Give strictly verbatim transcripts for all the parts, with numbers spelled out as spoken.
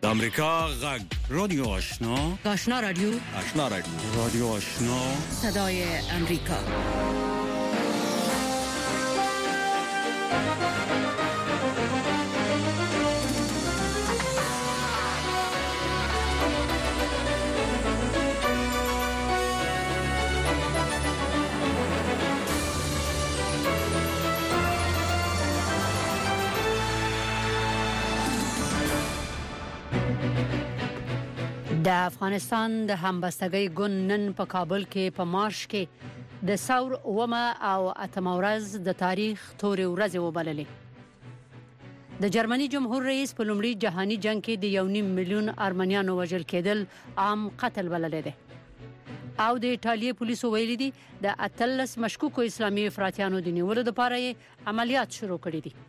امریکا غږ رادیو آشنا آشنا رادیو آشنا رادیو رادیو آشنا صدای امریکا. د افغانستان د همبستګۍ ګوند نن په کابل کې په مارش کې د ثور اومه او اتمه ورځ د تاریخ تورې ورځې وبللې. د جرمني جمهور رئیس په لومړي جهاني جنگ کې د یو نیم میلیون ارمنیانو وژل کېدل عام قتل بللی دی او د ایټالیا پولیسو ویلي دي د اتلس مشکوکو اسلامي افراطیانو د نیولو لپاره عملیات شروع کړي دي.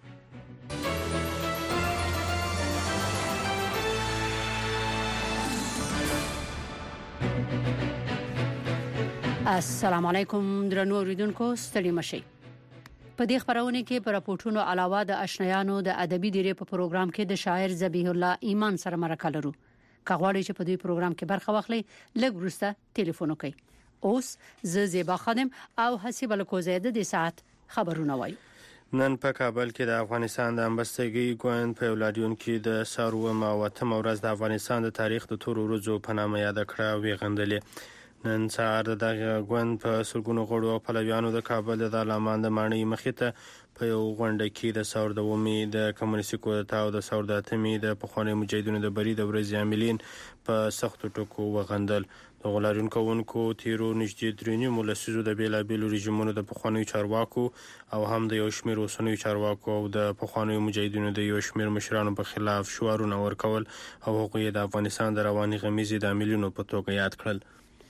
السلام علیکم درنو اوریدونکو، ستړي مشئ. په دې خبرونه کې پر راپورټونو علاوه د آشنایانو د ادبي دیرې په پروګرام کې د شاعر ذبیح الله ایمان سره مرکه لرو. کغواړئ چې په دې پروګرام کې برخه واخلئ لږ وروسته ټلیفون وکړئ. اوس زه زیبا خادم او حسیب الکوزیده د ساعت خبرونه وایي. نن په کابل کې د افغانستان د همبستګۍ ګوند په ولادیون کې د ثور اومه او اتمه ورځ د افغانستان د تاریخ د تورو ورځو په نامه یاد کړه او ویغندلې. نن سهار دغه ګوند په سلګونو غړو او پلویانو د کابل د دارالمان د ماڼۍ مخې ته په یو غونډه کې د ثور د اومې د کمونیستي کودتا او د ثور د اتمې د پخواني مجاهدینو د بری د ورځې عاملین په سختو ټکو وغندل. د غلاریون کوونکو تیرو نږدې درې نیمو لسیزو د بیلابیلو رژیمونو د پخوانیو چارواکو او هم د یو شمېر اوسنیو چارواکو او د پخوانیو مجاهدینو د یو شمېر مشرانو په خلاف شعارونه ورکول او هغوی د افغانستان د رواني غمیزې د عاملینو په توګه یاد کړل.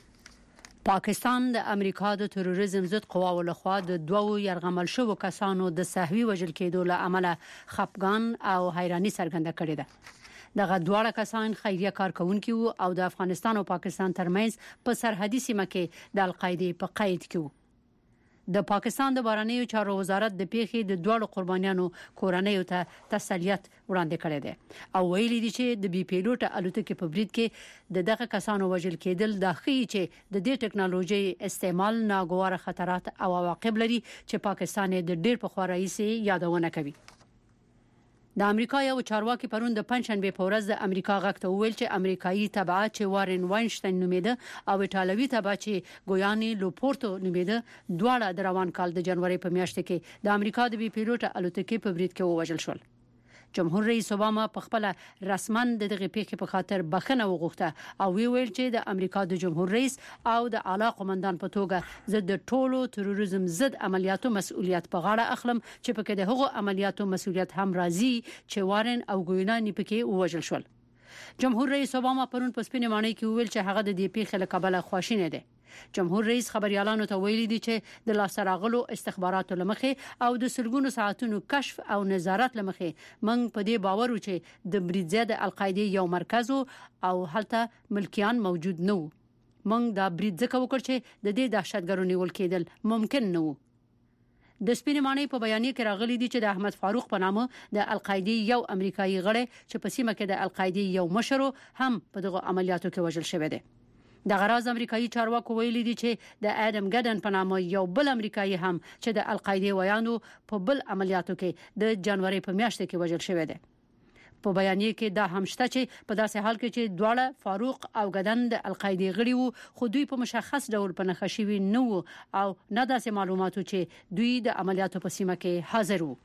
پاکستان د امریکا د تروریزم ضد قواو لخوا د دوو يرغمل شوو کسانو د سهوی وژل کېدو له امله خپګان او حیرانی څرګنده کړې ده. دغه دواړه کسان خیریه کارکونکي وو او د افغانستان او پاکستان ترمنځ په سرحدي سیمه کې د القاعده په قید کې وو. د پاکستان د بهرنیو چارو وزارت د پیښې د دوړو قربانیانو کورنیو ته تسلیت وړاندې کړی دی او ویلي دي چې د بي پیلوټ الوتکې په برید کې د دغه کسانو وژل کېدل د خې چې د دې ټکنالوژي استعمال ناګواره خطرات او عواقب لري چې پاکستان د ډېر پخوا راهیسې یادونه کوي. د امریکا یو چارواکي پرون د پنځشنبه په ورځ د امریکا غږ ته وویل چې امریکایي تبعه چې وارن واینشتاین نومیده او ایټالوي تبعه چې ګویاني لوپورتو نومیده دواړه د روان کال د جنوري په میاشت کې د امریکا د بي پیلوټ الوتکې په برید کې ووژل شول. جمهور رئیس اوباما په خپل رسمن د دغه پیښې په خاطر بخښنه وغوښته او ویل چې د امریکا د جمهور رئیس او د اعلی قومندان په توګه زه د ټولو تروریزم ضد عملیاتو مسؤلیت په غاړه اخلم چې په کې د هغو عملیاتو مسؤلیت هم راځي چې وارن او ګوینانی پکې وژل شول. جمهور رئیس اوباما پرون په سپینې ماڼۍ کې ویل چې هغه د دې پیښې له کبله خواشینی دی. جمهور رئیس خبريالانو ته ویلي دي چې د لاسراغلو استخباراتو لمخې او د سلګونو ساعتونو کشف او نظارت لمخې منګ په دې باور و چې د بریدزه د القاعده یو مرکز او هلته ملکیان موجود نه وو. منګ دا بریدزه وکړ چې د دې دهشتګرو نیول کېدل ممکن نه وو. د سپینې ماڼۍ په بیانیه کې راغلي دي چې د احمد فاروق په نامه د القاعده یو امریکایي غړی چې په سیمه کې د القاعده یو مشر هم په دغه عملیاتو کې وژل شوی دی. د غراز امریکایي چارواکو ویلي دي چې د ادم ګډن په نامه یو بل امریکایي هم چې د القاعده ویانو په بل عملیاتو کې د جنوري په میاشت کې وژل شوی دی. په بیانیه کې دا هم شته چې په داسې حال کې چې دواړه فاروق او ګډن د القاعده غړي وو خو دوی په مشخص ډول په نښه شوي نه وو او نه داسې معلوماتو چې دوی د عملیاتو په سیمه کې حاضر وو.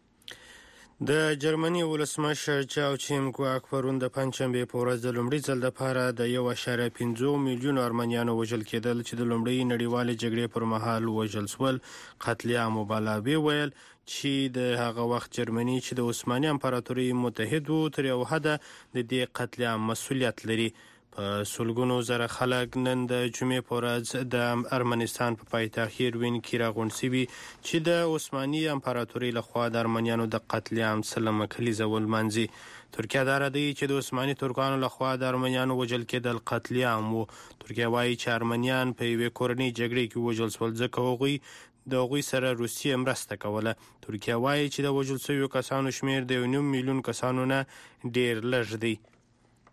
د جرمني ولسمشر چاو چیم ګواک پرون د پنځشنبه په ورځ د لومړي ځل لپاره د یو اشاریه پنځه میلیون ارمنیانو وژل کېدل چې د لومړۍ نړیوالې جګړې پر مهال وژل شول قتل عام وبالابي ویل چې د هغه وخت جرمني چې د عثماني امپراتوري متحد وو تر یو حده د دې قتل عام مسؤلیت لري. په سلګونو زره خلک نن د جمعې په ورځ د ارمنستان په پایتخت یروین کې راغونډ شوي چې د عثماني امپراتوري لخوا د ارمنیانو د قتل عام سلمه کلیزه ولمانځي. ترکیه دا ردی چې د عثماني ترکانو لخوا د ارمنیانو وژل کېدل قتل عام وو. ترکیه وایي چې ارمنیان په یوې کورنۍ جګړې کې وژل شول ځکه هغوی د هغوی سره روسیه مرسته کوله. ترکیه وایي چې د وژل شویو کسانو شمیر د یو نیم میلیون کسانو نه ډیر لږ دی.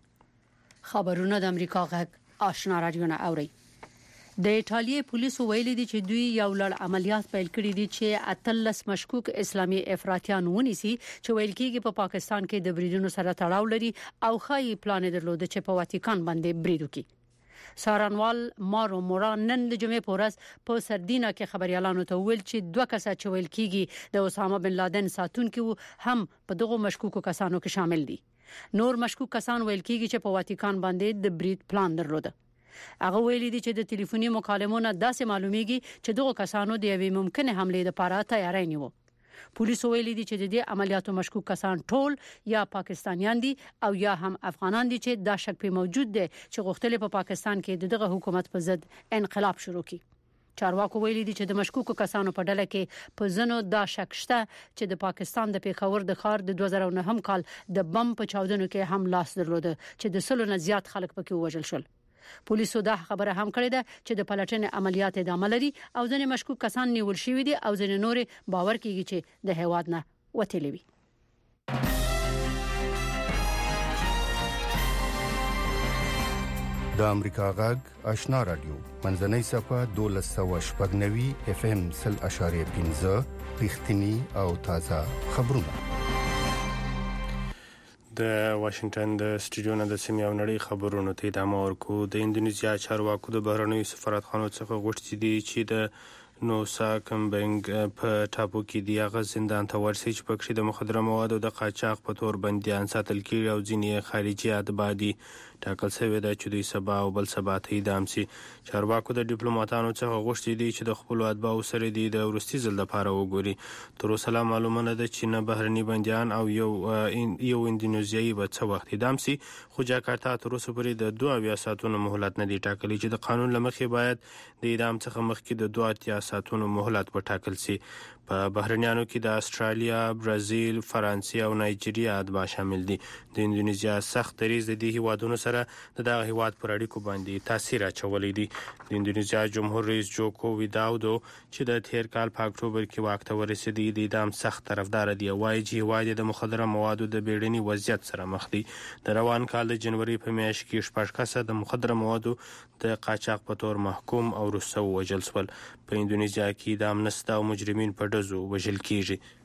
خبرونه د امریکا غږ آشنا رادیو نه اوري. د ایټالیا پولیسو ویلي دي چې دوی یو لړ عملیات پیل کړي دي چې اتلس مشکوک اسلامي افراطیان ونیسي چې ویل کېږي په پاکستان کې د بریدونو سره تړاو لري او خایي پلان درلود چې په واتیکان باندې برید وکړي. سارنوال مارو موران نن د جمعې په ورځ په سردینا کې خبريالانو ته ویل چې دوه کسه چې ویل کېږي د اسامه بن لادن ساتونکو هم په دغه مشکوکو کسانو کې شامل دي. نور مشکوک کسان ویل کېږي چې په واتیکان باندې د برید پلان درلود. هغه ویلي دي چې د ټلیفوني مکالمو نه داسې معلومیږي چې دغه کسانو د یوې ممکنه حمله لپاره تیاری نیو. پولیسو ویلي دي چې د دې عملیاتو مشکوک کسان ټول یا پاکستانیان دي او یا هم افغانان دي چې دا شک په موجود دي چې غوښتل په پاکستان کې دغه حکومت په ضد انقلاب شروع کړي. چارواکو ویلي دي چې د مشکوکو کسانو په ډله کې په ځنو دا شک شته چې د پاکستان د پیښور د ښار د دوه زره نهم کال د بم په چاودنو کې هم لاس درلود چې د سلو نه زیات خلک پکې وژل شول. پولیسو دا خبره هم کړې ده چې د پلټنې عملیات ادامه لري او ځینې مشکوک کسان نیول شوي دي او ځینې نور باور کوي چې د هیواد نه وتلي وي. د امریکا غږ آشنا رادیو منځنۍ صفه دولس سوه شپږ نوي اف ام سل اشاریه پنځه رښتینی او تازه خبرونه. د واشنگټن د سټوډیو نه د سیمې او نړۍ خبرونو ته ادامه ورکو. د انډونیزیا چارواکو د بهرنیو سفارتخانو څخه غوښتي دي چې د نوسا کمبنګ په ټاپو کې دی هغه زندان ته ورسي چې پکې د مخدره موادو د قاچاق په تور بنديان ساتل کیږي او ځینې خارجي اتباعي ټاکل شوی دی چې دوی سبا او بل سبا ته اعدام شي. چارواکو د ډیپلوماټانو څخه غوښتي دي چې د خپل اتباعو سره د ورستي ځل لپاره وګوري. تر اوسه لا معلومه نه ده چې نه بهرني بنديان او یو یو انډونیزیایي به څه وخت اعدام شي، خو جاکارتا تر اوسه پورې د دوه اویا ساعتونو مهلت نه دی ټاکلی چې د قانون لمخې باید د اعدام څخه مخکې د دوه اتیا ساعتونو مهلت وټاکل شي. په بهرنیانو کې د استرالیا، برازیل، فرانسې او نایجیریا اتباع شامل دي. د انډونیزیا سخت دریځ د دې هیوادونو سره د دغه هیواد پر اړیکو باندې تاثیر اچولی دی. د انډونیزیا جمهور رئیس جوکو ویداودو چې د تیر کال په اکتوبر کې واک ته ورسېدی د اعدام سخت طرفدار دی. وایي چې هیواد د مخدره موادو د بیړني وضعیت سره مخ دی. د روان کال د جنوري په میاشت کې شپږ کسه د مخدره موادو د قاچاق په تور محکوم او وروسته وژل شول. په انډونیزیا کې اعدام نشته او مجرمین په ډزو وژل کیږي.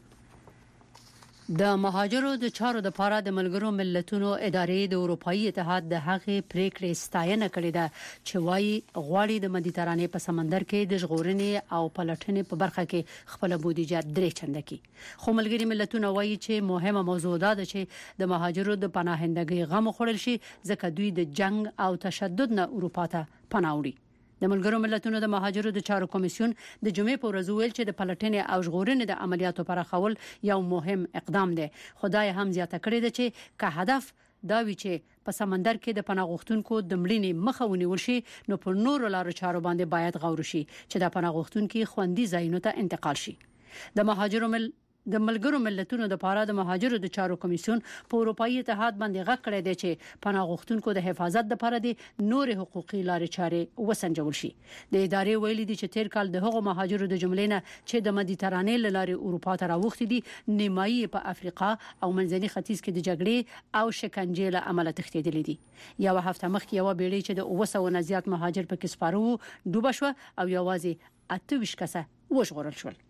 د مهاجرو د چارو د پاره د ملګرو ملتونو ادارې د اروپאי اتحاد د هغې پریکړې ستاینه کړې ده چې وايي غواړي د مدیترانې په سمندر کې د ژغورنې او پلټنې په برخه کې خپل بودیجه درې چنده کړي. خو ملګري ملتونه وايي چې مهمه موضوع ده چې د مهاجرو د پناهندګۍ غم خوړل شي ځکه دوی د جنگ او تشدد نه اروپا ته پناه وړي. د ملګرو ملتونو د مهاجرو د چارو کمیسیون د جمعې په ورځ ویل چې د پلټنې او ژغورنې د عملیاتو پراخول یو مهم اقدام دی. خدای هم زیاته کړې ده چې که هدف دا وی چې په سمندر کې د پناه غوښتونکو د مړینې مخه ونیول شي نو په نورو لارو چارو باندې باید غور وشي چې د پناه غوښتونکو خوندي ځایونو ته انتقال شي. د مهاجرو مل د ملګرو ملتونو د پاره د مهاجرو د چارو کمیسیون په اروپאי اتحاد باندې غږ کړی دی چې پناه غوښتونکو د حفاظت لپاره د نور حقوقي لارې چارې وسنجول شي. د ادارې ویلي دي چې تیر کال د هغو مهاجرو د جملې نه چې د مدیترانې لارې اروپا ته راوښتي دي نیمایي په افریقا او منځني ختیځ کې د جګړې او شکنجې له امله تښتېدلي دي. یو هفته مخکې یو بیړۍ چې د اوه سوه نه زیات مهاجر پکې سپاره ډوبه شو او یوازې اته ویشت کسه وژغورل شول.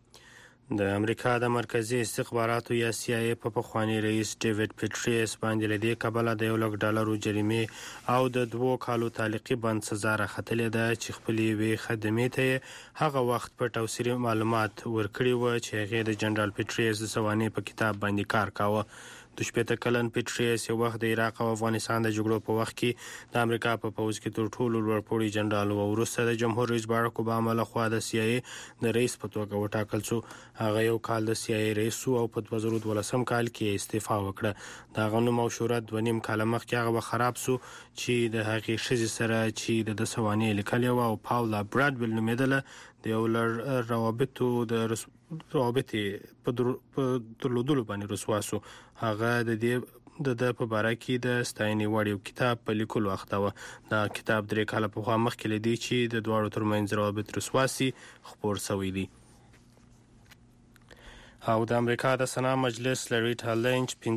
د امریکا د مرکزی استخباراتو یا سی آی ای په پخوانی رئیس ډیوډ پیټریس باندې لدی کابل د یو لک ډالرو جریمه او د دوه کالو تعلیقي بند سزا راخته ده چې خپلې وی خدمت ته هغه وخت په توصیه معلومات ورکړي و چې هغه د جنرال پیټریس د سوانې په کتاب باندې کار کاوه. د شپږ کلن پیټریس یو وخت د عراق او افغانستان د جګړو په وخت کې د امریکا په پوز کې تر ټولو لوړپوړي جنرال او وروسته د جمهور رئیس باراک اوباما له خوا د سی آی ای د رئیس په توګه وټاکل شو. هغه یو کال د سی آی ای رئیس او په دوه زره دولسم کال کې استعفا وکړه. دا غنوم او شهرت د نیم کال مخکې هغه خراب شو چې د هغې شذ سره چې د سوانې لیکل او پاولا برادویل نومېدله د یو لړ روابطو د روابط په درلودلو باندې رسوا شو. هغه د دې د د په باره کې د ستاینې وړ یو کتاب په لیکلو اخته و. دا کتاب درې کاله په خوا مخکې لدی چې د دواړو ترمنځ روابط رسوا سي خبر شوی دی. او د امریکا د سنا مجلس لریټ هالنج